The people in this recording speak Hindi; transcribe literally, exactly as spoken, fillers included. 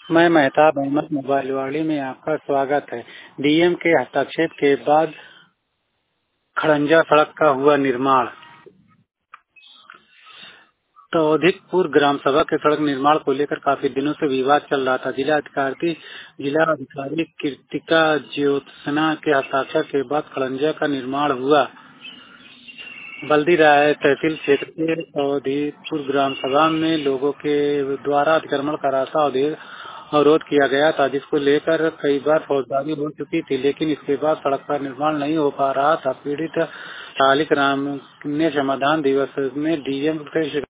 मैं मेहताब अहमद मोबाइलवाड़ी में आपका स्वागत है। डीएम के हस्तक्षेप के बाद खड़ंजा सड़क का हुआ निर्माण। तौधीकपुर ग्राम सभा के सड़क निर्माण को लेकर काफी दिनों से विवाद चल रहा था। जिला अधिकारी जिला अधिकारी कृतिका ज्योत्सना के हस्ताक्षर के बाद खड़ंजा का निर्माण हुआ। बल्दी राय तहसील क्षेत्र के तौधीकपुर ग्राम सभा में लोगों के द्वारा अतिक्रमण का रास्ता अवरोध अवरोध किया गया था, जिसको लेकर कई बार फौजदारी हो चुकी थी, लेकिन इसके बाद सड़क का निर्माण नहीं हो पा रहा था। पीड़ित शालिक राम ने समाधान दिवस में डीएम से